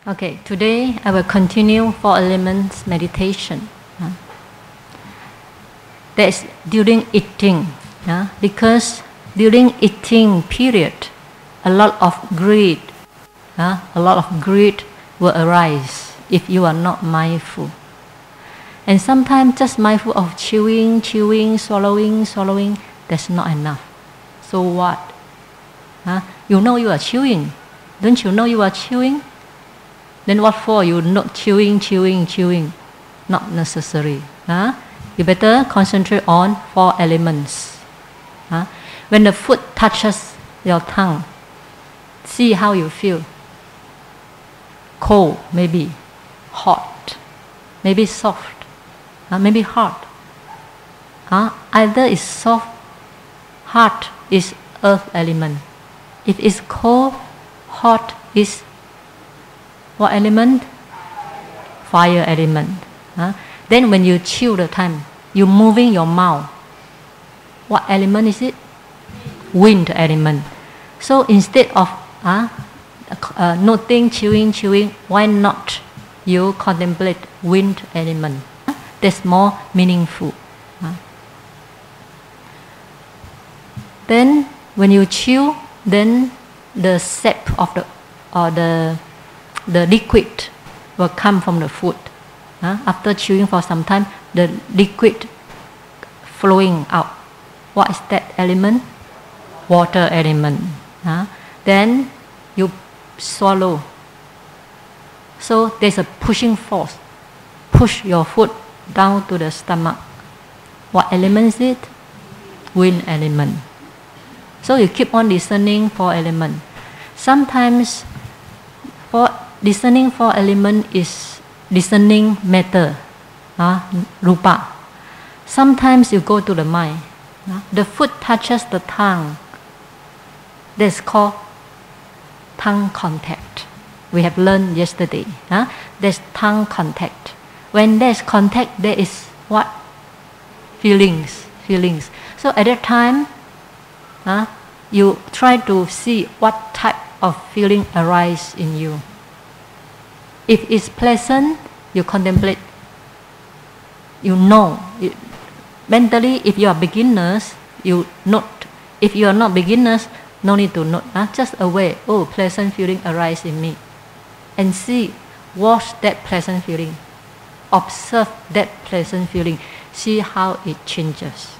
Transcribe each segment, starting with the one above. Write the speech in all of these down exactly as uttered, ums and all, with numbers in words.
Okay, today I will continue four elements meditation. Uh, that's during eating, uh, because during eating period, a lot of greed, uh, a lot of greed will arise if you are not mindful. And sometimes just mindful of chewing, chewing, swallowing, swallowing, that's not enough. So what? Uh, you know you are chewing. Don't you know you are chewing? Then what for? You not chewing, chewing, chewing. Not necessary. Huh? You better concentrate on four elements. Huh? When the food touches your tongue, see how you feel. Cold, maybe. Hot. Maybe soft. Uh, maybe hard. Uh, either it's soft, hard is earth element. If it's cold, hot is what element? Fire element. Huh? Then when you chew the time, you're moving your mouth. What element is it? Wind element. So instead of uh, uh, noting, chewing, chewing, why not you contemplate wind element? That's more meaningful. Huh? Then when you chew, then the sap of the or the the liquid will come from the food. Uh, after chewing for some time, the liquid flowing out. What is that element? Water element. Uh, then you swallow. So there's a pushing force. Push your food down to the stomach. What element is it? Wind element. So you keep on listening for element. Sometimes for listening for element is listening matter, uh, rupa. Sometimes you go to the mind. Uh, the food touches the tongue. That's called tongue contact. We have learned yesterday. Uh, there's tongue contact. When there's contact, there is what? Feelings. Feelings. So at that time, uh, you try to see what type of feeling arises in you. If it's pleasant, you contemplate. You know. You, mentally, if you are beginners, you note. If you are not beginners, no need to note. Huh? Just aware. Oh, pleasant feeling arises in me. And see, watch that pleasant feeling. Observe that pleasant feeling. See how it changes.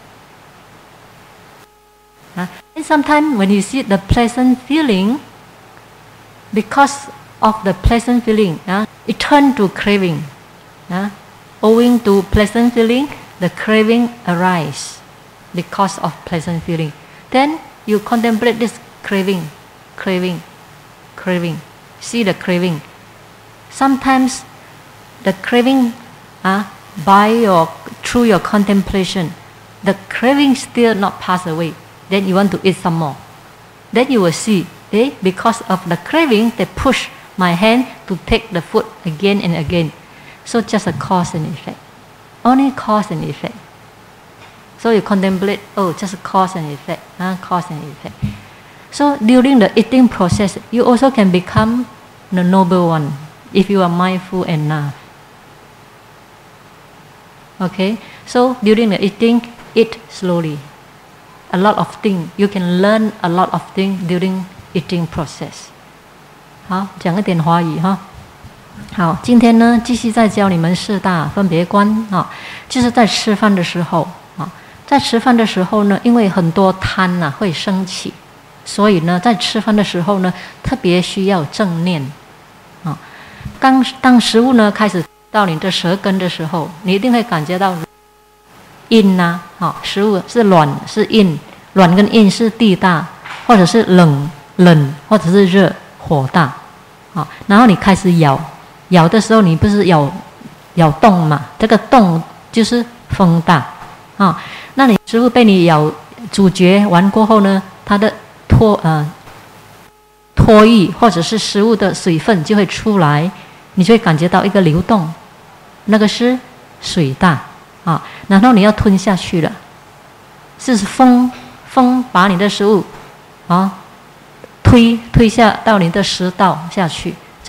Huh? And sometimes when you see the pleasant feeling, because of the pleasant feeling, uh, it turns to craving. Uh, owing to pleasant feeling, the craving arises because of pleasant feeling. Then you contemplate this craving, craving, craving. See the craving. Sometimes the craving, uh, by your through your contemplation, the craving still not pass away. Then you want to eat some more. Then you will see, eh, because of the craving, they push my hand to take the food again and again. So just a cause and effect. Only cause and effect. So you contemplate, oh, just a cause and effect. Huh? Cause and effect. So during the eating process, you also can become the noble one if you are mindful enough. Okay? So during the eating, eat slowly. A lot of things. You can learn a lot of things during eating process. 好，讲一点华语哈。好，今天呢，继续再教你们四大分别观啊，就是在吃饭的时候啊，在吃饭的时候呢，因为很多贪呐、啊、会升起，所以呢，在吃饭的时候呢，特别需要正念啊。当当食物呢开始到你的舌根的时候，你一定会感觉到硬呐，啊，食物是软是硬，软跟硬是地大，或者是冷冷，或者是热火大。好，然后你开始咬，咬的时候你不是咬咬动嘛？这个动就是风大啊。那你食物被你咬咀嚼完过后呢，它的脱呃脱液或者是食物的水分就会出来，你就会感觉到一个流动，那个是水大啊。然后你要吞下去了，是风风把你的食物啊推推下到你的食道下去。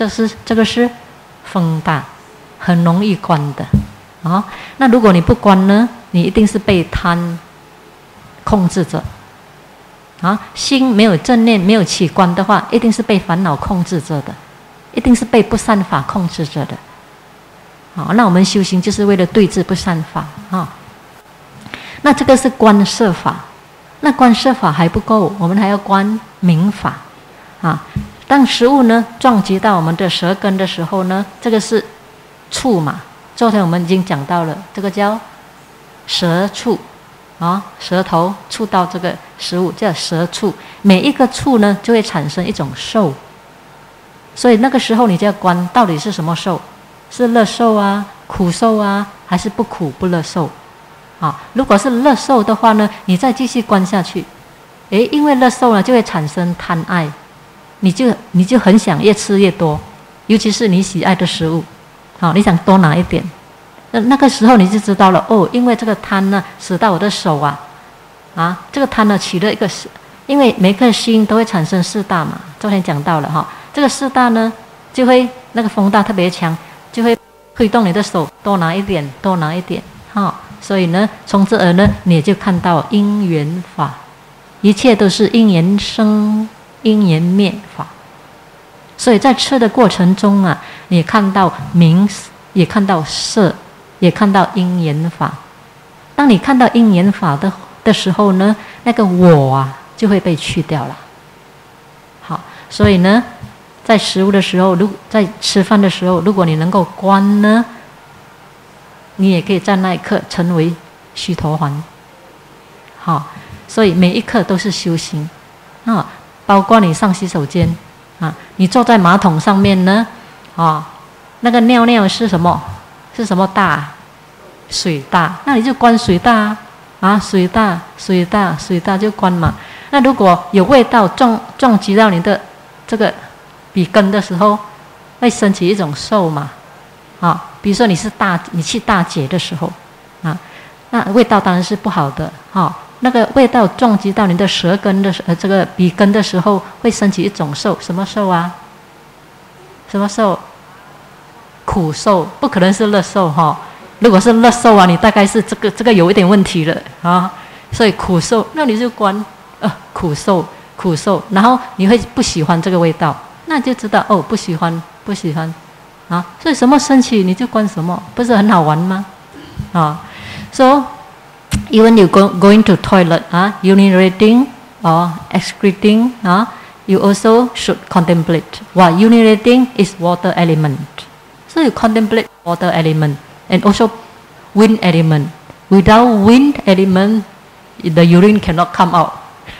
这是这个是风大，很容易关的啊。那如果你不关呢，你一定是被贪控制着啊。心没有正念，没有起观的话，一定是被烦恼控制着的，一定是被不善法控制着的。好，那我们修行就是为了对治不善法啊。那这个是观摄法，那观摄法还不够，我们还要观明法啊。当食物呢撞击到我们的舌根的时候呢，这个是触嘛。昨天我们已经讲到了，这个叫舌触啊，舌头触到这个食物叫舌触，每一个触呢就会产生一种受，所以那个时候你就要观到底是什么受，是乐受啊、苦受啊，还是不苦不乐受啊？如果是乐受的话呢，你再继续观下去，诶，因为乐受呢就会产生贪爱，你就你就很想越吃越多，尤其是你喜爱的食物，好，你想多拿一点，那那个时候你就知道了哦，因为这个贪呢使到我的手啊，啊，这个贪呢起了一个，因为每颗心都会产生四大嘛，昨天讲到了哈，这个四大呢就会那个风大特别强，就会推动你的手多拿一点，多拿一点，哈。所以呢，从这儿呢，你也就看到因缘法，一切都是因缘生，因缘灭法。所以在吃的过程中啊，你看到名，也看到色，也看到因缘法。当你看到因缘法的的时候呢，那个我啊就会被去掉了。好，所以呢，在食物的时候，如在吃饭的时候，如果你能够观呢，你也可以在那一刻成为须陀洹。好，所以每一刻都是修行啊，包括你上洗手间啊，你坐在马桶上面呢，啊，那个尿尿是什么？是什么大？水大，那你就观水大啊，水大，水大，水大就观嘛。那如果有味道撞撞击到你的这个鼻根的时候，会升起一种受嘛。啊，比如说你是大，你去大解的时候，啊，那味道当然是不好的，哈、啊。那个味道撞击到你的舌根的呃这个鼻根的时候，会升起一种受，什么受啊？什么受？苦受，不可能是乐受哈、啊。如果是乐受啊，你大概是这个这个有一点问题了啊。所以苦受，那你就观呃苦受苦受，然后你会不喜欢这个味道，那就知道哦不喜欢不喜欢。啊，所以什么升起你就观什么，不是很好玩吗？啊 ，so even you go going to toilet 啊 urinating or excreting 啊 you also should contemplate. What urinating is water element, so you contemplate water element and also wind element. Without wind element, the urine cannot come out.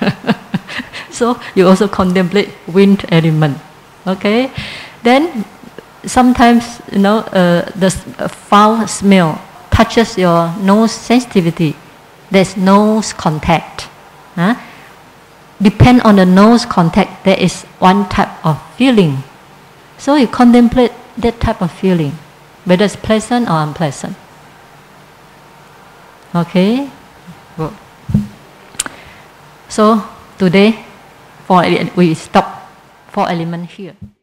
So you also contemplate wind element. Okay, then. Sometimes, you know, uh, the foul smell touches your nose sensitivity. There's nose contact. Huh? Depend on the nose contact, there is one type of feeling. So you contemplate that type of feeling, whether it's pleasant or unpleasant. Okay? Good. So today, four, we stop four elements here.